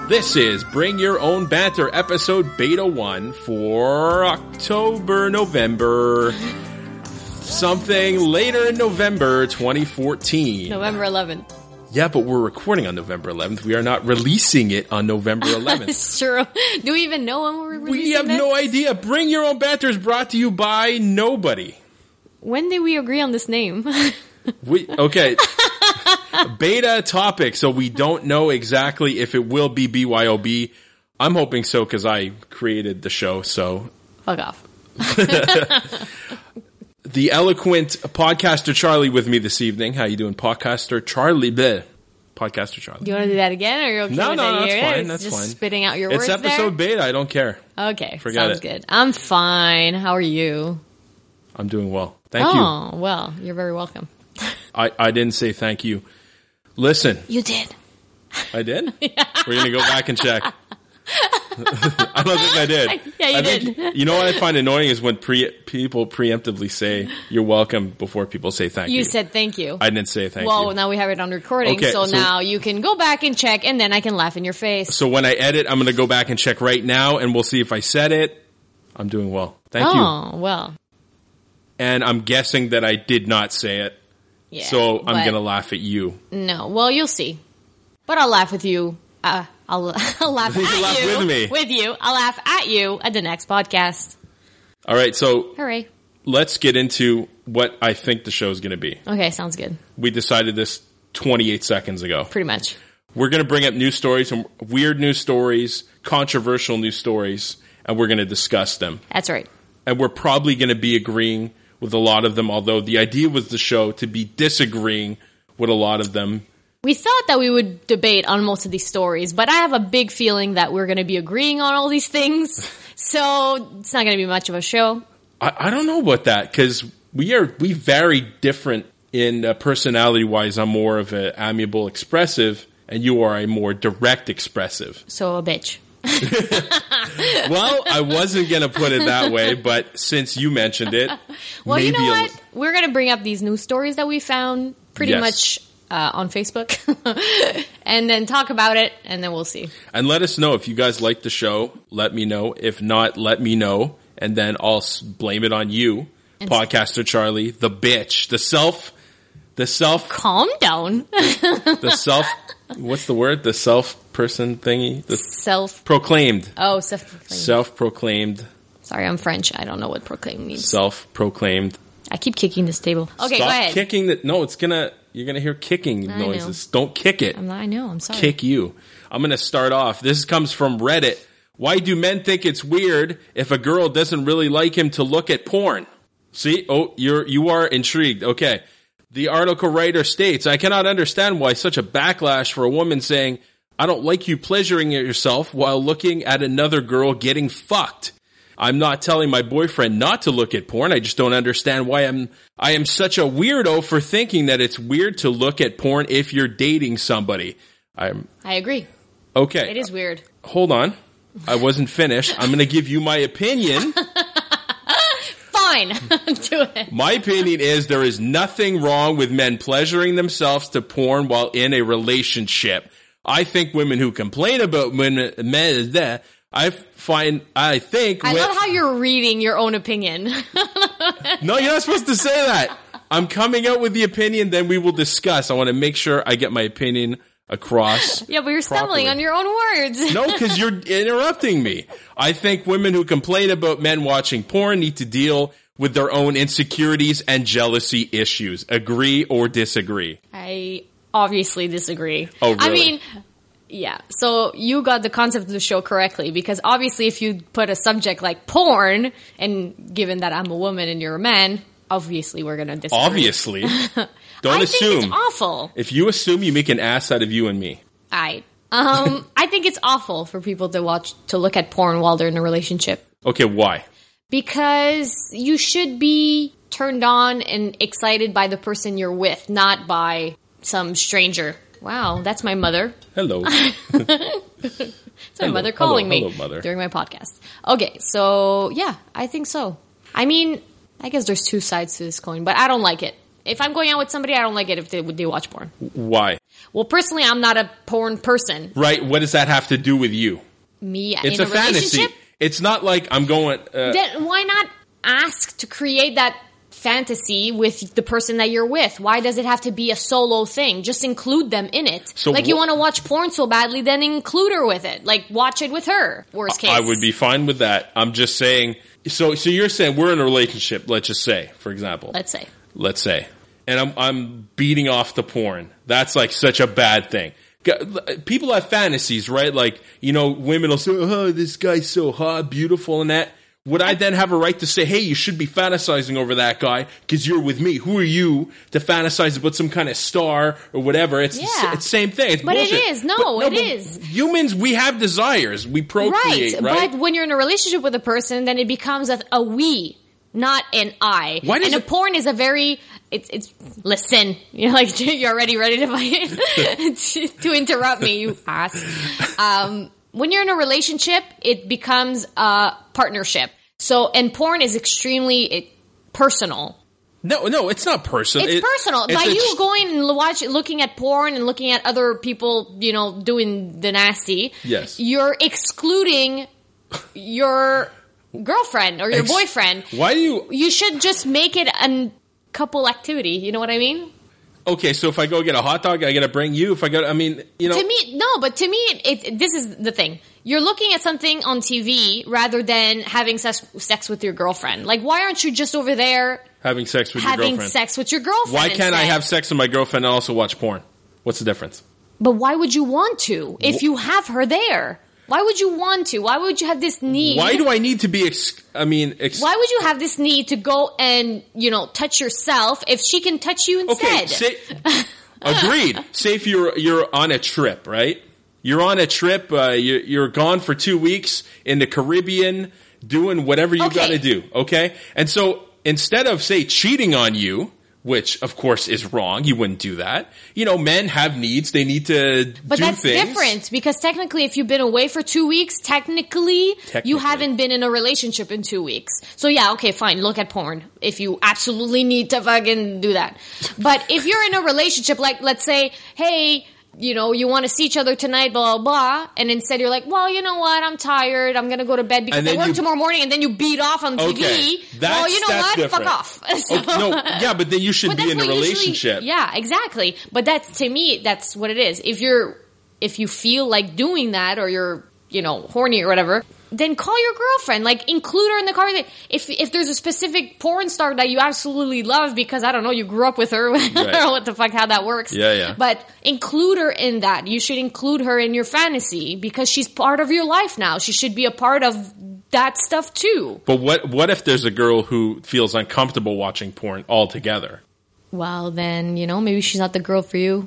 This is Bring Your Own Banter episode Beta 1 for October, November, something later in November 2014. November 11th. Yeah, but we're recording on November 11th. We are not releasing it on November 11th. It's true. Do we even know when we're releasing We have no idea. Bring Your Own Banter is brought to you by nobody. When did we agree on this name? Okay. Beta topic, so we don't know exactly if it will be BYOB. I'm hoping so because I created the show, so. Fuck off. The eloquent podcaster Charlie with me this evening. How you doing, podcaster Charlie? Bleh. Podcaster Charlie. Do you want to do that again, or are you okay No, with no, it that's here? fine. It's That's just fine. Spitting out your It's words episode beta. I don't care. Okay, Forget sounds it. good. I'm fine. How are you? I'm doing well. Thank you. Oh, well, you're very welcome. I didn't say thank you. Listen. You did. I did? Yeah. We're going to go back and check. I don't think I did. Yeah, you did. You know what I find annoying is when people preemptively say you're welcome before people say thank you. You said thank you. I didn't say thank you. Well, now we have it on recording, Okay, so so now you can go back and check, and then I can laugh in your face. So when I edit, I'm going to go back and check right now, and we'll see if I said it. I'm doing well. Thank you. Oh, well. And I'm guessing that I did not say it. Yeah, So I'm but- going to laugh at you. No, well, you'll see. But I'll laugh with you. I'll laugh You at laugh you. with me. With you. I'll laugh at you at the next podcast. All right, so Hooray. let's get into what I think the show's going to be. Okay, sounds good. We decided this 28 seconds ago. Pretty much. We're going to bring up news stories, some weird news stories, controversial news stories, and we're going to discuss them. That's right. And we're probably going to be agreeing with a lot of them, although the idea was the show to be disagreeing with a lot of them. We thought that we would debate on most of these stories, but I have a big feeling that we're going to be agreeing on all these things. So it's not going to be much of a show. I don't know about that, because we vary different in personality-wise. I'm more of an amiable expressive, and you are a more direct expressive. So a bitch. Well, I wasn't going to put it that way, but since you mentioned it, Well, maybe you know what? We're going to bring up these news stories that we found pretty Yes. much on Facebook and then talk about it, and then we'll see. And let us know if you guys like the show. Let me know. If not, let me know, and then I'll blame it on you, podcaster Charlie, the bitch, the self. Calm down. The self. What's the word? The self person thingy. The proclaimed. Oh, self-proclaimed. Self-proclaimed. Sorry, I'm French. I don't know what proclaim means. Self-proclaimed. I keep kicking this table. Okay, Stop go ahead. kicking the. No, you're gonna hear kicking noises. Don't kick it. I know. I'm sorry. Kick you. I'm gonna start off. This comes from Reddit. Why do men think it's weird if a girl doesn't really like him to look at porn? See? Oh, you are intrigued. Okay. The article writer states, I cannot understand why such a backlash for a woman saying, I don't like you pleasuring yourself while looking at another girl getting fucked. I'm not telling my boyfriend not to look at porn. I just don't understand why I am such a weirdo for thinking that it's weird to look at porn if you're dating somebody. I agree. Okay. It is weird. Hold on. I wasn't finished. I'm going to give you my opinion. Fine. Do it. My opinion is there is nothing wrong with men pleasuring themselves to porn while in a relationship. I think women who complain about men, I love how you're reading your own opinion. No, you're not supposed to say that. I'm coming out with the opinion, then we will discuss. I want to make sure I get my opinion across. Yeah, but you're stumbling on your own words. No, because you're interrupting me. I think women who complain about men watching porn need to deal with their own insecurities and jealousy issues. Agree or disagree? I obviously disagree. Oh, really? I mean, yeah. So you got the concept of the show correctly, because obviously if you put a subject like porn, and given that I'm a woman and you're a man, obviously we're going to disagree. Obviously. Don't I assume. think it's awful. If you assume, you make an ass out of you and me. I think it's awful for people to look at porn while they're in a relationship. Okay, why? Because you should be turned on and excited by the person you're with, not by some stranger. Wow, that's my mother. Hello. It's my mother calling me hello, mother. during my podcast. Okay, so yeah, I think so. I mean, I guess there's two sides to this coin, but I don't like it. If I'm going out with somebody, I don't like it if they watch porn. Why? Well, personally, I'm not a porn person. Right? What does that have to do with you? Me It's in a fantasy. relationship? It's not like I'm going. Then why not ask to create that fantasy with the person that you're with? Why does it have to be a solo thing? Just include them in it. So like you want to watch porn so badly, then include her with it. Like watch it with her. Worst case. I would be fine with that. I'm just saying. So you're saying we're in a relationship. Let's just say, for example. Let's say, and I'm beating off the porn. That's like such a bad thing. People have fantasies, right? Like, women will say, "Oh, this guy's so hot, beautiful," and that. Would I then have a right to say, hey, you should be fantasizing over that guy because you're with me? Who are you to fantasize about some kind of star or whatever? It's the same thing. It's but bullshit. It is. No, it is. Humans, we have desires. We procreate, right? But when you're in a relationship with a person, then it becomes a we, not an I. And a porn is a very... It's listen. You're like, you're already ready to interrupt me, you ass. When you're in a relationship, it becomes a partnership. So, and porn is extremely personal. No, it's not personal. It's personal. By you going and looking at porn and looking at other people, doing the nasty. Yes. You're excluding your girlfriend or your boyfriend. Why do you? You should just make it a couple activity. You know what I mean? Okay, so if I go get a hot dog, I gotta bring you. If I go, To me, this is the thing. You're looking at something on TV rather than having sex with your girlfriend. Like, why aren't you just over there having sex with your girlfriend? Having sex with your girlfriend. Why can't I have sex with my girlfriend and also watch porn? What's the difference? But why would you want to if you have her there? Why would you want to? Why would you have this need? Why do I need to be? Why would you have this need to go and touch yourself if she can touch you instead? Okay, agreed. Say if you're on a trip, right? You're on a trip. You're gone for 2 weeks in the Caribbean, doing whatever you got to do. Okay, and so instead of say cheating on you, which of course is wrong, you wouldn't do that. Men have needs; they need to do things. But that's different because technically, if you've been away for 2 weeks, technically you haven't been in a relationship in 2 weeks. So yeah, okay, fine. Look at porn if you absolutely need to fucking do that. But if you're in a relationship, like let's say, hey, you want to see each other tonight, blah, blah, blah. And instead you're like, well, you know what? I'm tired. I'm going to go to bed because I work tomorrow morning. And then you beat off on TV. Well, you know what? Different. Fuck off. So, but then you should be in a relationship. Yeah, exactly. But to me, that's what it is. If you feel like doing that or you're, horny or whatever, then call your girlfriend. Like, include her in the conversation. If there's a specific porn star that you absolutely love because, I don't know, you grew up with her. I don't know what the fuck, how that works. Yeah. But include her in that. You should include her in your fantasy because she's part of your life now. She should be a part of that stuff too. But what if there's a girl who feels uncomfortable watching porn altogether? Well, then, maybe she's not the girl for you.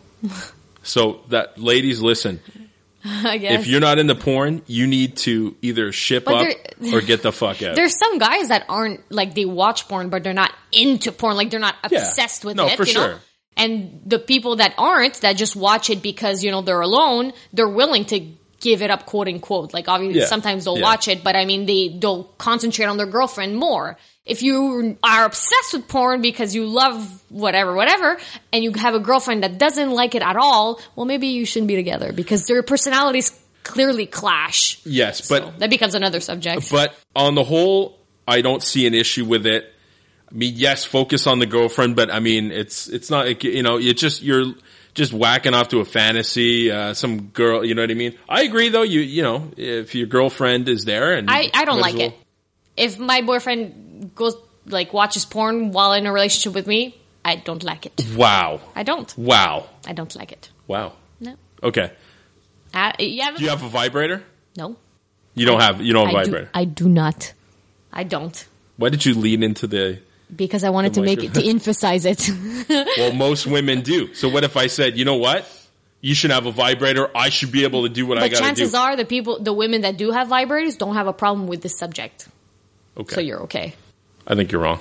So ladies, listen. I guess. If you're not into porn, you need to either ship up or get the fuck out. There's some guys that aren't, like, they watch porn, but they're not into porn. Like, they're not obsessed with it. No, for sure. And the people that aren't, that just watch it because, they're alone, they're willing to give it up, quote unquote. Like, obviously, sometimes they'll watch it, but I mean, they'll concentrate on their girlfriend more. If you are obsessed with porn because you love whatever, and you have a girlfriend that doesn't like it at all, well, maybe you shouldn't be together because their personalities clearly clash. Yes, but that becomes another subject. But on the whole, I don't see an issue with it. I mean, yes, focus on the girlfriend, but I mean, it's not, you're just whacking off to a fantasy, some girl, you know what I mean? I agree though, if your girlfriend is there and I don't like it. If my boyfriend goes, watches porn while in a relationship with me, I don't like it. Wow. I don't. Wow. I don't like it. Wow. No. Okay. Do you have a vibrator? No. You don't have a vibrator? I do not. I don't. Why did you lean into the... Because I wanted to emphasize it. Well, most women do. So what if I said, you know what? You should have a vibrator. I should be able to do what I got to do. But chances are the women that do have vibrators don't have a problem with this subject. Okay. So you're okay. I think you're wrong.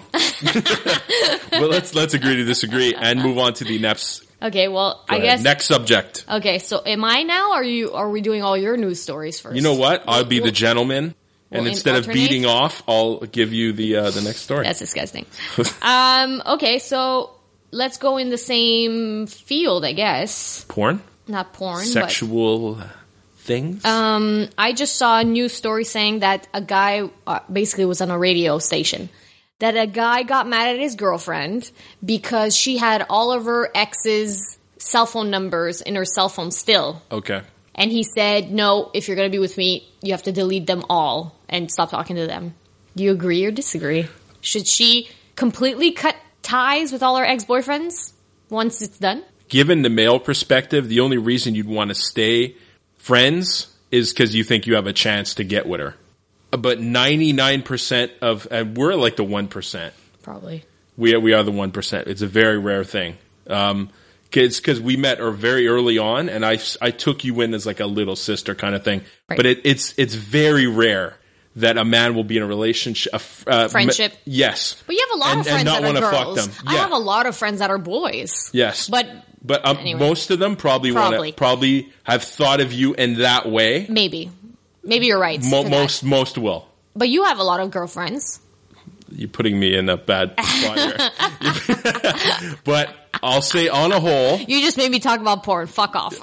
Well, let's agree to disagree and move on to the next. Okay, well, I guess next subject. Okay, so am I now? Or are we doing all your news stories first? You know what? I'll be the gentleman, and instead of beating off, I'll give you the next story. That's disgusting. Okay, so let's go in the same field, I guess. Porn? Not porn. Sexual things? I just saw a news story saying that a guy basically was on a radio station. That a guy got mad at his girlfriend because she had all of her ex's cell phone numbers in her cell phone still. Okay. And he said, no, if you're going to be with me, you have to delete them all and stop talking to them. Do you agree or disagree? Should she completely cut ties with all her ex-boyfriends once it's done? Given the male perspective, the only reason you'd want to stay friends is because you think you have a chance to get with her. But 99% of, and we're like the 1%. Probably. We are the 1%. It's a very rare thing. Because we met her very early on, and I took you in as like a little sister kind of thing. Right. But it's very rare that a man will be in a relationship, friendship. Yes. But you have a lot of friends that are girls. Fuck them. Yeah. I have a lot of friends that are boys. Yes. But anyway. Most of them probably have thought of you in that way. Maybe you're right. Most will. But you have a lot of girlfriends. You're putting me in a bad spot here. But I'll say on a whole. You just made me talk about porn. Fuck off.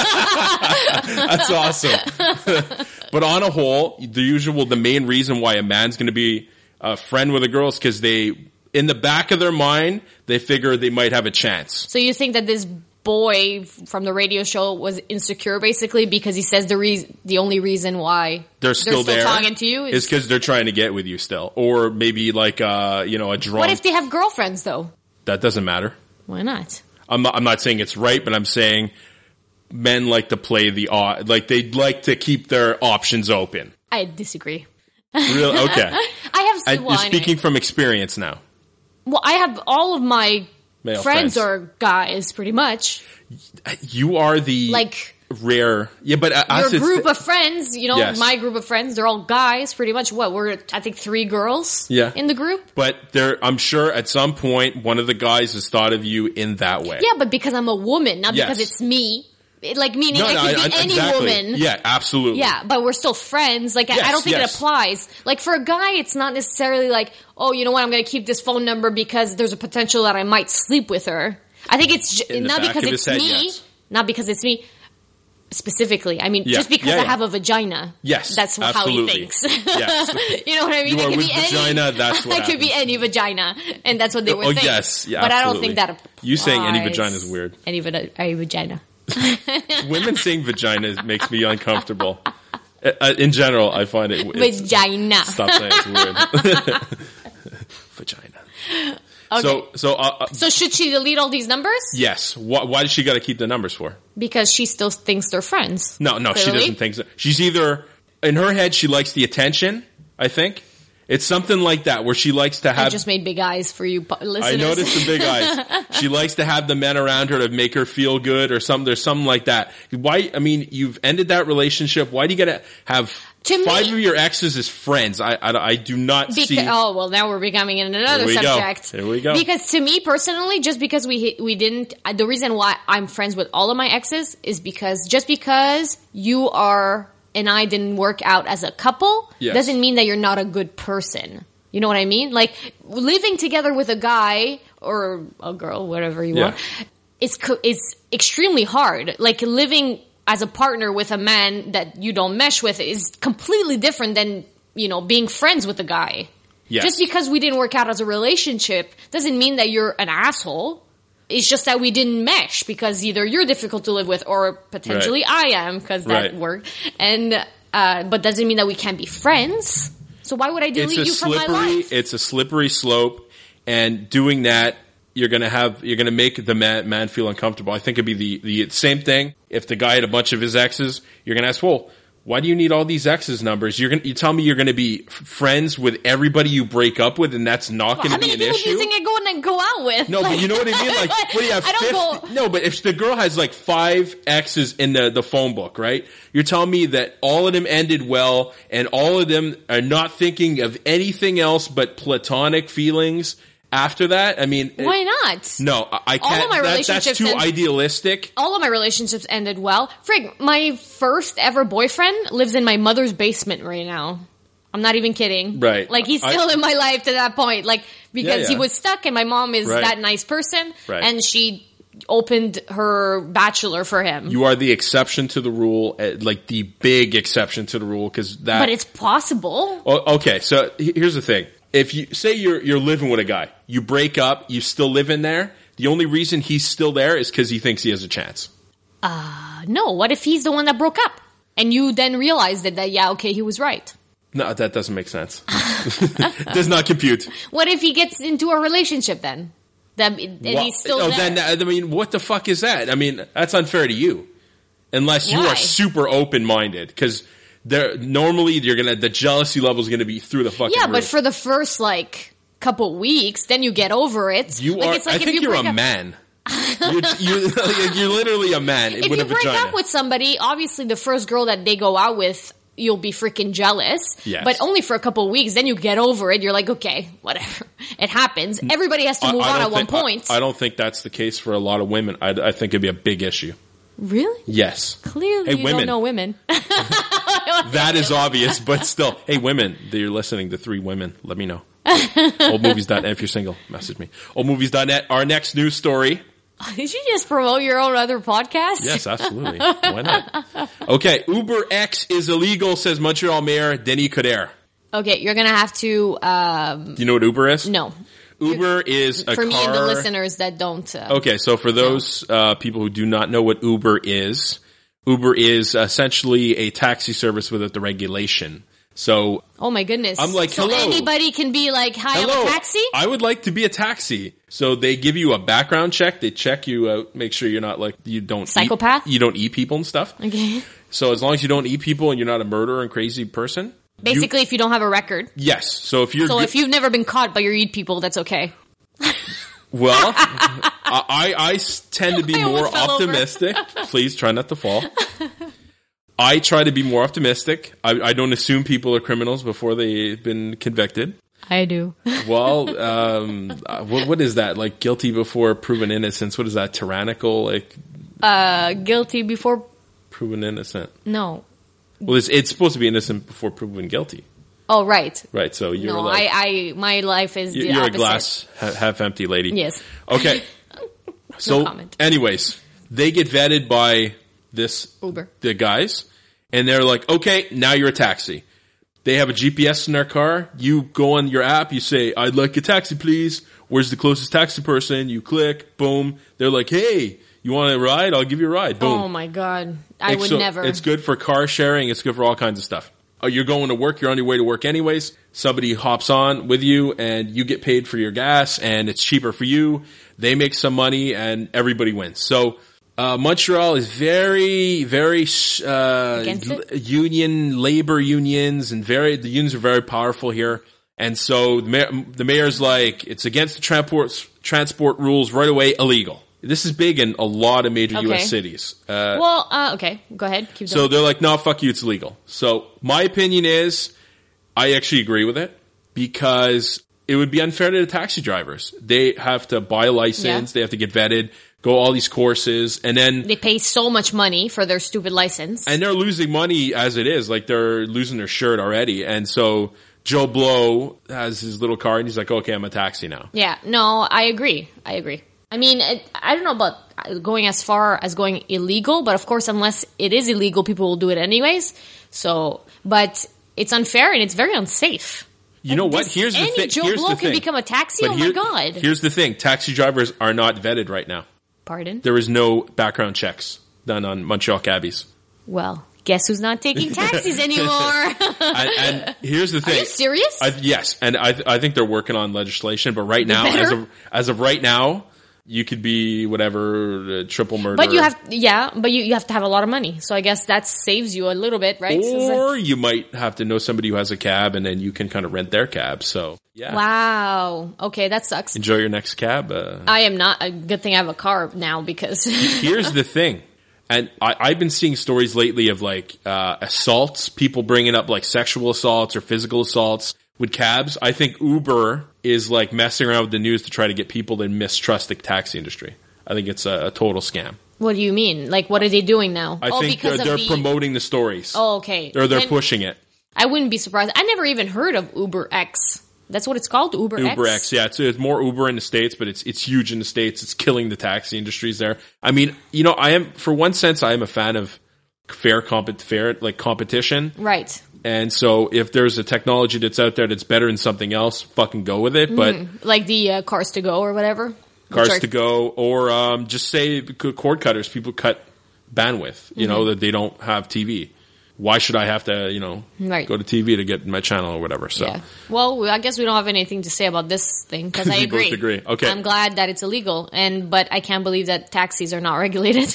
That's awesome. But on a whole, the main reason why a man's going to be a friend with a girl is because in the back of their mind, they figure they might have a chance. So you think that this boy from the radio show was insecure basically because he says the only reason why they're still there talking to you is because they're trying to get with you still, or maybe like a drunk. What if they have girlfriends though? That doesn't matter. Why not? I'm not saying it's right, but I'm saying men like to play the odd, like they'd like to keep their options open. I disagree. Really? Okay. You're anyway. Speaking from experience now. Well, I have all of my male friends are guys, pretty much. You are the rare, yeah. But your group of friends, yes. My group of friends, they're all guys, pretty much. We're I think 3 girls, in the group. But I'm sure at some point one of the guys has thought of you in that way. Yeah, but because I'm a woman, not because it's me. Meaning I could be any woman. Yeah, absolutely. Yeah, but we're still friends. I don't think it applies. For a guy, it's not necessarily like, oh, you know what, I'm going to keep this phone number because there's a potential that I might sleep with her. I think it's not because it's me. Yes. Not because it's me specifically. I mean, just because I have a vagina. Yes, that's how he thinks. Yes. You know what I mean? You are with vagina, that's what I could be any vagina, and that's what they would think. Yes, yeah, but absolutely. I don't think that applies. You saying any vagina is weird. Any vagina. Women saying vagina makes me uncomfortable. In general, I find it vagina. Stop saying it's weird. Vagina. Okay. So should she delete all these numbers? Yes. Why does she got to keep the numbers for? Because she still thinks they're friends. No, she doesn't think so. She's either in her head she likes the attention. I think. It's something like that where she likes to have. I just made big eyes for you listeners. I noticed the big eyes. She likes to have the men around her to make her feel good or something. There's something like that. Why? I mean, you've ended that relationship. Why do you got to have 5 of your exes as friends? I do not see. Oh, well, now we're becoming in another subject. Here we go. Because to me personally, just because we didn't, the reason why I'm friends with all of my exes is because just because you are and I didn't work out as a couple doesn't mean that you're not a good person. You know what I mean? Living together with a guy or a girl, whatever you want, it's extremely hard. Living as a partner with a man that you don't mesh with is completely different than, being friends with a guy. Yes. Just because we didn't work out as a relationship doesn't mean that you're an asshole. It's just that we didn't mesh because either you're difficult to live with or potentially I am because that worked. And, but doesn't mean that we can't be friends. So why would I delete you from my life? It's a slippery slope, and doing that, you're gonna make the man feel uncomfortable. I think it'd be the same thing if the guy had a bunch of his exes. You're gonna ask, well, why do you need all these exes numbers? You tell me you're gonna be friends with everybody you break up with, and that's not gonna be an issue. How many people do you think I go out with? No, but you know what I mean? What do you have? No, but if the girl has 5 exes in the phone book, right? You're telling me that all of them ended well, and all of them are not thinking of anything else but platonic feelings after that? I mean, why not? No, I can't. All of my relationships that's too idealistic. All of my relationships ended well. Frig, my first ever boyfriend lives in my mother's basement right now. I'm not even kidding. Right. Like, he's still in my life to that point. Like, because he Yeah. was stuck, and my mom is Right. that nice person. Right. And she opened her bachelor for him. You are the exception to the rule, like the big exception to the rule, because that. But it's possible. Oh, okay, so here's the thing: if you say you're living with a guy, you break up, you still live in there. The only reason he's still there is because he thinks he has a chance. No, what if he's the one that broke up? And you then realized that yeah, okay, he was right. No, that doesn't make sense. Does not compute. What if he gets into a relationship then? And he's still there. Then I mean, what the fuck is that? I mean, that's unfair to you, unless you Why? are super open minded, because normally the jealousy level is gonna be through the fucking Yeah, roof. but for the first couple weeks, then you get over it. You are. It's like I if think you you're break a up- man. You're literally a man If with you a break vagina. up with somebody, obviously the first girl that they go out with, you'll be freaking jealous. Yes. But only for a couple of weeks, then you get over it. You're like, okay, whatever. It happens. Everybody has to move on at one point. I don't think that's the case for a lot of women. I think it'd be a big issue. Really? Yes. Clearly, Hey, you women. don't know women. That is obvious, but still. Hey, women, that you're listening, the 3 women, let me know. Oldmovies.net, if you're single, message me. Oldmovies.net, our next news story. Did you just promote your own other podcast? Yes, absolutely. Why not? Okay, Uber X is illegal, says Montreal Mayor Denis Coderre. Okay, you're gonna have to. Do you know what Uber is? No. Uber is a For car. me and the listeners that don't. Okay, so for those people who do not know what Uber is essentially a taxi service without the regulation. So, Oh my goodness! I'm like, so hello. anybody can be like, "Hi, hello, I'm a taxi." I would like to be a taxi. So they give you a background check. They check you out, make sure you're not like you don't Psychopath? you don't eat people and stuff. Okay. So as long as you don't eat people and you're not a murderer and crazy person, Basically, if you don't have a record. yes. So if you're So if you've never been caught but you eat people, that's okay. well, I tend to be I more almost fell over. optimistic. Please try not to fall. I try to be more optimistic. I don't assume people are criminals before they've been convicted. I do. Well, what is that? Like guilty before proven innocence? What is that? Tyrannical? Like Guilty before. proven innocent? No. Well, it's supposed to be innocent before proven guilty, Oh, right. right? So you're No, like my life is the you're opposite. a glass half empty lady. Yes. Okay. So, comment. anyways, they get vetted by the guys, and they're like, okay, now you're a taxi. They have a GPS in their car. You go on your app, you say, I'd like a taxi, please. Where's the closest taxi person? You click, boom. They're like, hey, you want a ride? I'll give you a ride. Boom. Oh my god. I would So never. It's good for car sharing. It's good for all kinds of stuff. You're going to work. You're on your way to work anyways. Somebody hops on with you and you get paid for your gas and it's cheaper for you. They make some money and everybody wins. So, Montreal is very, very, labor unions and the unions are very powerful here. And so the mayor's like, it's against the transport rules right away, illegal. This is big in a lot of major U.S. cities. Okay. Go ahead. Keep So going. they're like, no, fuck you, it's illegal. So my opinion is, I actually agree with it because it would be unfair to the taxi drivers. They have to buy a license, They have to get vetted, go all these courses, and then They pay so much money for their stupid license. and they're losing money as it is. Like they're losing their shirt already. And so Joe Blow has his little car and he's like, okay, I'm a taxi now. Yeah, no, I agree. I mean, I don't know about going as far as going illegal, but of course, unless it is illegal, people will do it anyways. So, but it's unfair and it's very unsafe. You know what? This- Here's the any thing. Joe Here's Blow the can thing. become a taxi? But Oh my god. Here's the thing. Taxi drivers are not vetted right now. Pardon? There is no background checks done on Montreal cabbies. Well, guess who's not taking taxis anymore? And here's the thing. Are you serious? Yes, and I think they're working on legislation. But right now, better. as of right now, you could be whatever triple murder. But you have, you have to have a lot of money. So I guess that saves you a little bit, right? or you might have to know somebody who has a cab, and then you can kind of rent their cab. So yeah, Wow. Okay, that sucks. enjoy your next cab. I am not. A good thing I have a car now because. Here's the thing. And I've been seeing stories lately of like assaults, people bringing up like sexual assaults or physical assaults with cabs. I think Uber is like messing around with the news to try to get people to mistrust the taxi industry. I think it's a total scam. What do you mean? Like, what are they doing now? I think because they're of the... promoting the stories. Oh, okay. Or they're Then- pushing it. I wouldn't be surprised. I never even heard of Uber X. That's what it's called, Uber X? Uber X, yeah. It's more Uber in the States, but it's huge in the States. It's killing the taxi industries there. I mean, you know, for one sense, I am a fan of fair competition. Right. And so if there's a technology that's out there that's better than something else, fucking go with it. But like the Cars to Go or whatever? Cars to Go, or just say cord cutters. People cut bandwidth, you know, that they don't have TV. Why should I have to, you know, go to TV to get my channel or whatever? So, yeah. Well, I guess we don't have anything to say about this thing because I agree. Both agree. Okay. I'm glad that it's illegal, but I can't believe that taxis are not regulated.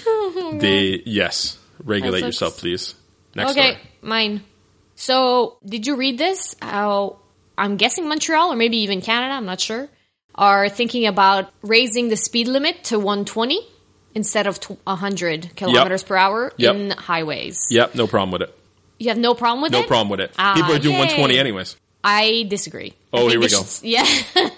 Yes, regulate yourself, please. Next story. Mine. So, did you read this? How I'm guessing Montreal or maybe even Canada, I'm not sure, are thinking about raising the speed limit to 120 instead of 100 kilometers per hour in highways. Yep, no problem with it. You have no problem with it? No problem with it. People are doing 120 anyways. I disagree. Oh, here we go. Yeah.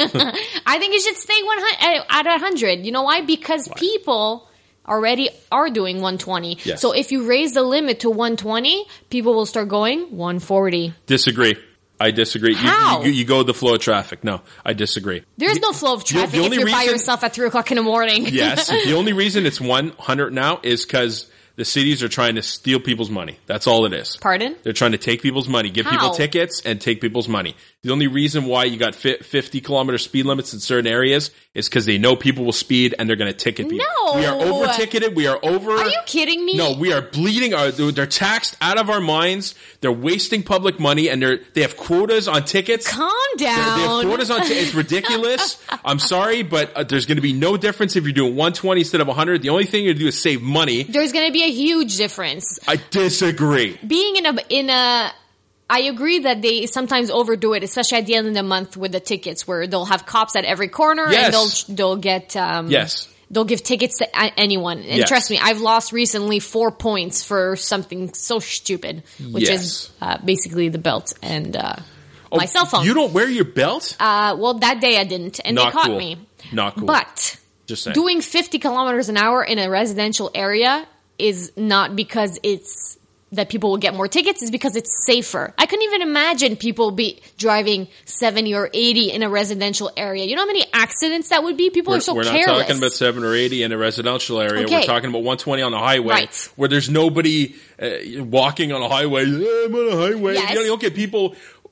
I think it should stay at 100. You know why? Because people already are doing 120. Yes. So if you raise the limit to 120, people will start going 140. Disagree. I disagree. How? You go with the flow of traffic. No, I disagree. There's no flow of traffic if you're by yourself at 3 o'clock in the morning. Yes. The only reason it's 100 now is because the cities are trying to steal people's money. That's all it is. Pardon? They're trying to take people's money, give people tickets, and take people's money. The only reason why you got 50-kilometer speed limits in certain areas is because they know people will speed and they're going to ticket people. No! We are over-ticketed. We are over... Are you kidding me? No, we are bleeding. They're taxed out of our minds. They're wasting public money, and they have quotas on tickets. Calm down. They have quotas on tickets. It's ridiculous. I'm sorry, but there's going to be no difference if you're doing 120 instead of 100. The only thing you're going to do is save money. There's going to be a huge difference. I disagree. Being in a I agree that they sometimes overdo it, especially at the end of the month with the tickets, where they'll have cops at every corner and they'll get they'll give tickets to anyone. And trust me, I've lost recently 4 points for something so stupid, which is basically the belt and my cell phone. You don't wear your belt? Well, that day I didn't, and they caught me. Not cool. But just saying, doing 50 kilometers an hour in a residential area is not because it's that people will get more tickets, is because it's safer. I couldn't even imagine people be driving 70 or 80 in a residential area. You know how many accidents that would be? People are so careless. We're not talking about 70 or 80 in a residential area. Okay. We're talking about 120 on the highway, where there's nobody walking on a highway. I'm on a highway. Yes. You don't get people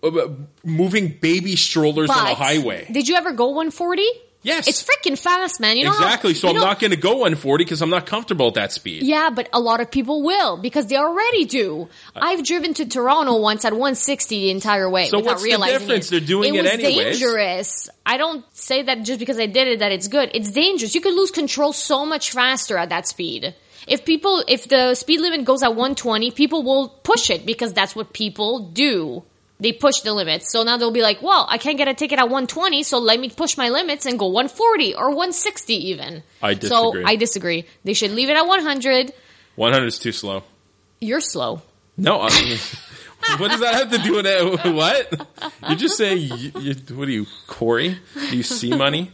moving baby strollers on a highway. Did you ever go 140? Yes. It's freaking fast, man. You know exactly. So I'm not going to go 140 because I'm not comfortable at that speed. Yeah, but a lot of people will because they already do. I've driven to Toronto once at 160 the entire way so without realizing the difference? They're doing it anyways. It was dangerous. I don't say that just because I did it that it's good. It's dangerous. You could lose control so much faster at that speed. If the speed limit goes at 120, people will push it because that's what people do. They push the limits. So now they'll be like, well, I can't get a ticket at 120, so let me push my limits and go 140 or 160 even. I disagree. So I disagree. They should leave it at 100. 100 is too slow. You're slow. No, what does that have to do with it? What? You're just saying, what are you, Corey? Do you see money?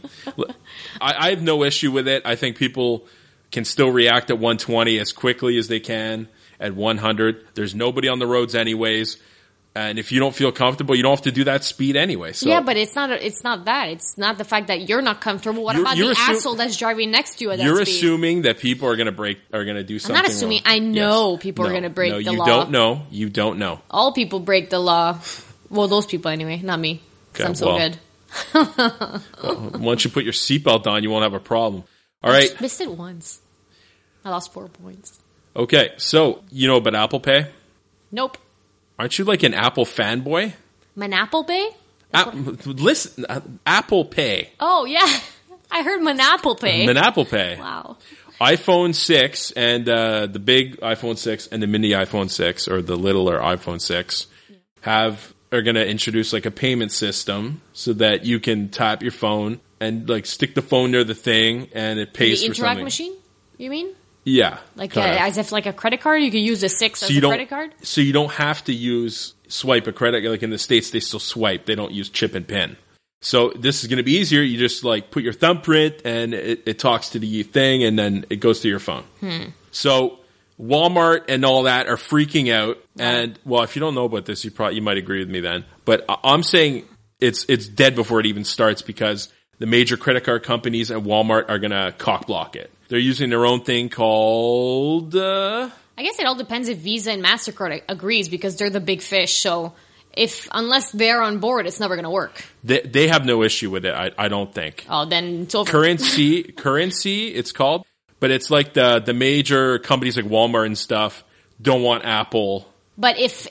I have no issue with it. I think people can still react at 120 as quickly as they can at 100. There's nobody on the roads anyways. And if you don't feel comfortable, you don't have to do that speed anyway. So. Yeah, but it's not that. It's not the fact that you're not comfortable. What about the asshole that's driving next to you at that speed? You're assuming that people are going to do something I'm not assuming. wrong. I know people are going to break the law. No, you don't know. You don't know. All people break the law. Well, those people anyway, not me. Okay, I'm so good. Once you put your seatbelt on, you won't have a problem. All right. I missed it once. I lost 4 points. Okay, so you know about Apple Pay? Nope. Aren't you like an Apple fanboy? Manapple Pay? Listen, Apple Pay. Oh, yeah. I heard Manapple Pay. Manapple Pay. Wow. iPhone 6 and the big iPhone 6 and the mini iPhone 6 or the littler iPhone 6 are going to introduce like a payment system so that you can tap your phone and like stick the phone near the thing and it pays for something. The Interac machine, you mean? Yeah. Like as if like a credit card, you could use a 6 as a credit card? So you don't have to swipe a credit. Like in the States, they still swipe. They don't use chip and pin. So this is going to be easier. You just like put your thumbprint and it talks to the thing and then it goes to your phone. So Walmart and all that are freaking out. And well, if you don't know about this, you might agree with me then. But I'm saying it's dead before it even starts because the major credit card companies and Walmart are going to cock block it. They're using their own thing called... I guess it all depends if Visa and MasterCard agrees because they're the big fish. So unless they're on board, it's never going to work. They have no issue with it, I don't think. Oh, then it's over. Currency, it's called. But it's like the major companies like Walmart and stuff don't want Apple. But if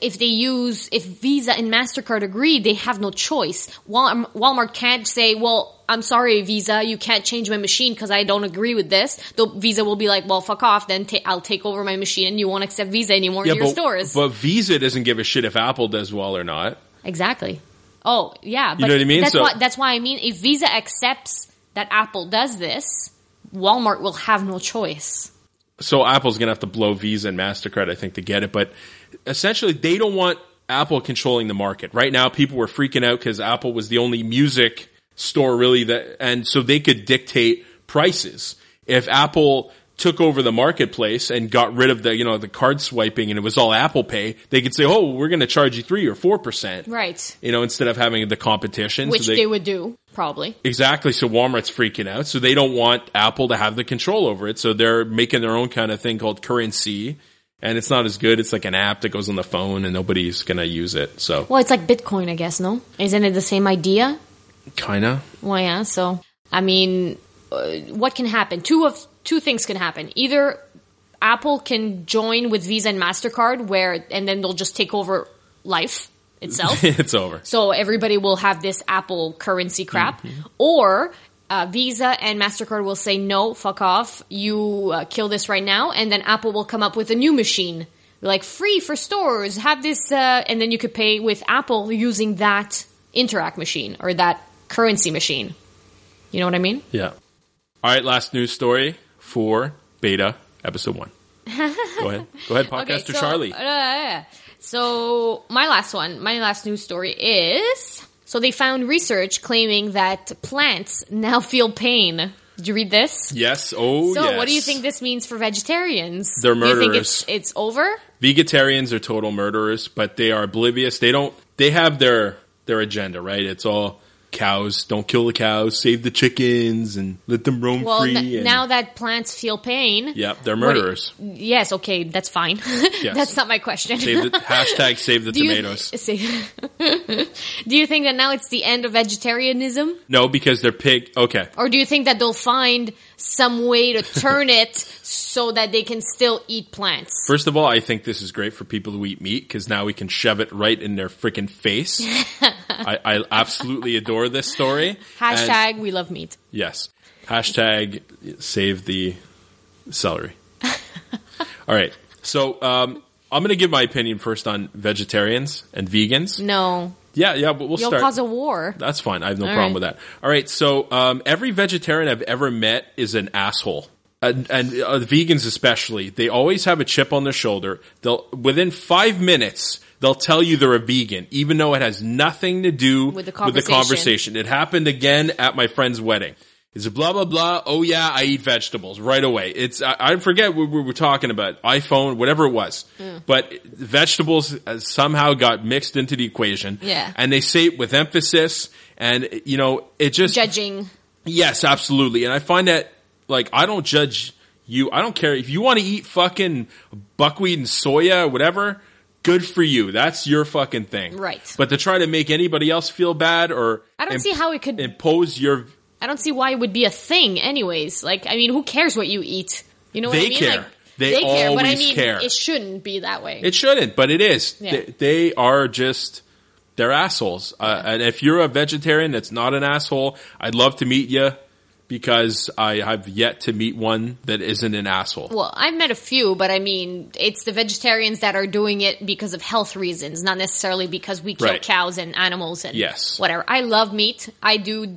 Visa and MasterCard agree, they have no choice. Walmart can't say, well, I'm sorry, Visa, you can't change my machine because I don't agree with this. Visa will be like, well, fuck off, then I'll take over my machine and you won't accept Visa anymore in your stores. But Visa doesn't give a shit if Apple does well or not. Exactly. Oh, yeah. But you know what I mean? That's why I mean, if Visa accepts that Apple does this, Walmart will have no choice. So Apple's going to have to blow Visa and MasterCard, I think, to get it. But essentially, they don't want Apple controlling the market. Right now, people were freaking out because Apple was the only music store really and so they could dictate prices. If Apple took over the marketplace and got rid of the card swiping and it was all Apple Pay, they could say, oh, we're going to charge you 3 or 4%. Right. Instead of having the competition. Which they would do, probably. Exactly. So Walmart's freaking out. So they don't want Apple to have the control over it. So they're making their own kind of thing called Currency. And it's not as good. It's like an app that goes on the phone and nobody's going to use it. So. Well, it's like Bitcoin, I guess, no? Isn't it the same idea? Kind of. Well, yeah. So, I mean, what can happen? Two things can happen. Either Apple can join with Visa and MasterCard and then they'll just take over life itself. It's over. So everybody will have this Apple currency crap. Mm-hmm. Or Visa and MasterCard will say, no, fuck off. You kill this right now. And then Apple will come up with a new machine. Like, free for stores. Have this, and then you could pay with Apple using that Interac machine or that currency machine. You know what I mean? Yeah. All right, last news story for Beta Episode 1. Go ahead, Podcaster Charlie. So my last news story is, so they found research claiming that plants now feel pain. Did you read this? Yes. Oh, so yes. What do you think this means for vegetarians? They're murderers. Do you think it's over? Vegetarians are total murderers, but they are oblivious. They have their agenda, right? It's all cows, don't kill the cows, save the chickens, and let them roam free. Now that plants feel pain... Yeah, they're murderers. Yes, okay, that's fine. Yes. That's not my question. Save the tomatoes. Do you think that now it's the end of vegetarianism? No, because they're pig... Okay. Or do you think that they'll find some way to turn it so that they can still eat plants? First of all, I think this is great for people who eat meat, because now we can shove it right in their freaking face. I absolutely adore this story. Hashtag we love meat. Yes. Hashtag save the celery. All right. So I'm going to give my opinion first on vegetarians and vegans. No. Yeah, but we'll start. You'll cause a war. That's fine. I have no problem with that. All right. So every vegetarian I've ever met is an asshole. And vegans especially, they always have a chip on their shoulder. Within 5 minutes, they'll tell you they're a vegan, even though it has nothing to do with the conversation. It happened again at my friend's wedding. It's blah, blah, blah. Oh yeah, I eat vegetables right away. I forget what we were talking about. iPhone, whatever it was. But vegetables somehow got mixed into the equation. Yeah. And they say it with emphasis, and it just... Judging. Yes, absolutely. And I find that, I don't judge you. I don't care. If you want to eat fucking buckwheat and soya or whatever, good for you. That's your fucking thing. Right. But to try to make anybody else feel bad or... I don't see how it could... Impose your... I don't see why it would be a thing anyways. Who cares what you eat? You know what I mean? Care. They care. But care. It shouldn't be that way. It shouldn't, but it is. Yeah. They are just... They're assholes. And if you're a vegetarian that's not an asshole, I'd love to meet you, because I have yet to meet one that isn't an asshole. Well, I've met a few, but it's the vegetarians that are doing it because of health reasons, not necessarily because we kill cows and animals and whatever. I love meat. I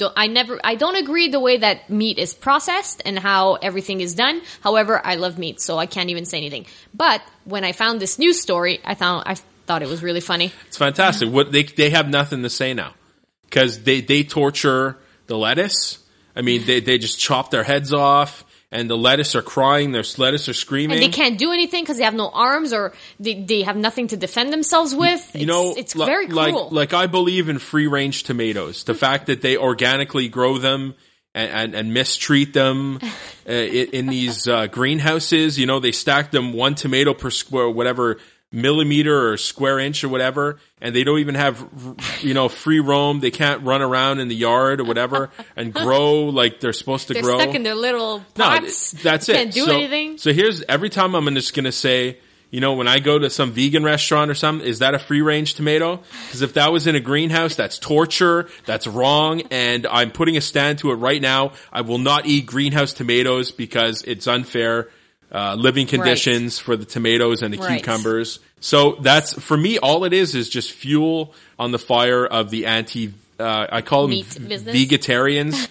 don't agree the way that meat is processed and how everything is done. However, I love meat, so I can't even say anything. But when I found this news story, I thought it was really funny. It's fantastic. What they have nothing to say now, because they torture the lettuce. I mean, they just chop their heads off and the lettuce are crying, their lettuce are screaming. And they can't do anything because they have no arms or they have nothing to defend themselves with. It's very cruel. Like I believe in free-range tomatoes. The fact that they organically grow them and mistreat them in these greenhouses. You know, they stack them 1 tomato per square, whatever, millimeter or square inch or whatever, and they don't even have, you know, free roam. They can't run around in the yard or whatever and grow like they're supposed to grow. They're stuck in their little pots. No, that's it. Can't do anything. So here's, every time I'm just going to say, you know, when I go to some vegan restaurant or something, is that a free-range tomato? Because if that was in a greenhouse, that's torture, that's wrong, and I'm putting a stand to it right now. I will not eat greenhouse tomatoes because it's unfair. Living conditions for the tomatoes and the cucumbers. So that's, for me, all it is just fuel on the fire of the I call them vegetarians.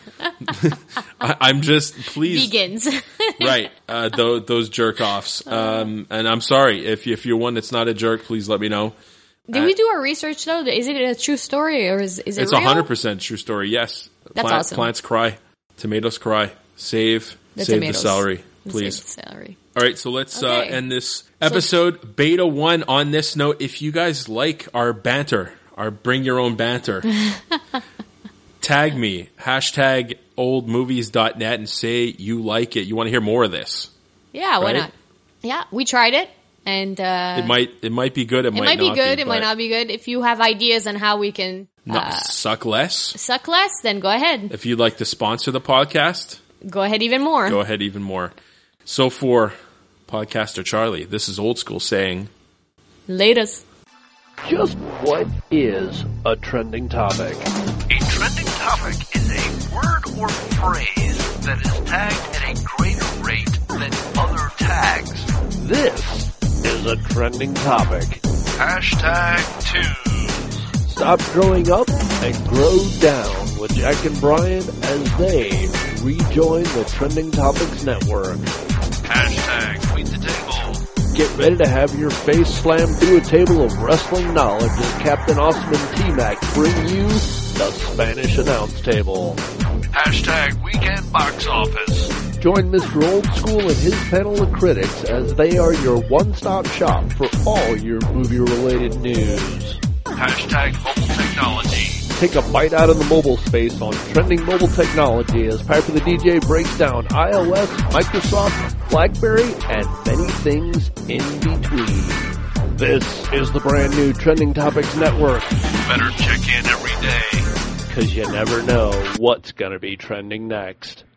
I'm just, please. Vegans. Right. Those jerk-offs. And I'm sorry, if you're one that's not a jerk, please let me know. Did we do our research though? Is it a true story or is it It's real? 100% true story, yes. That's awesome. Plants cry. Tomatoes cry. Save the celery. Please. All right, so let's end this episode. Beta 1 on this note. If you guys like our banter, our bring your own banter, tag me, #oldmovies.net and say you like it. You want to hear more of this. Yeah, why not? Yeah, we tried it. And it might be good. It might be good. It might not be good. If you have ideas on how we can suck less, then go ahead. If you'd like to sponsor the podcast, go ahead even more. So for podcaster Charlie, this is Old School saying, laters. Just what is a trending topic? A trending topic is a word or phrase that is tagged at a greater rate than other tags. This is a trending topic. #Tunes. Stop growing up and grow down with Jack and Brian as they rejoin the Trending Topics Network. #Tweet the table. Get ready to have your face slammed through a table of wrestling knowledge as Captain Awesome and T-Mac bring you the Spanish announce table. #Weekend Box Office. Join Mr. Old School and his panel of critics as they are your one-stop shop for all your movie-related news. #Mobile Technology. Take a bite out of the mobile space on trending mobile technology as Piper the DJ breaks down iOS, Microsoft, BlackBerry, and many things in between. This is the brand new Trending Topics Network. Better check in every day, 'cause you never know what's gonna be trending next.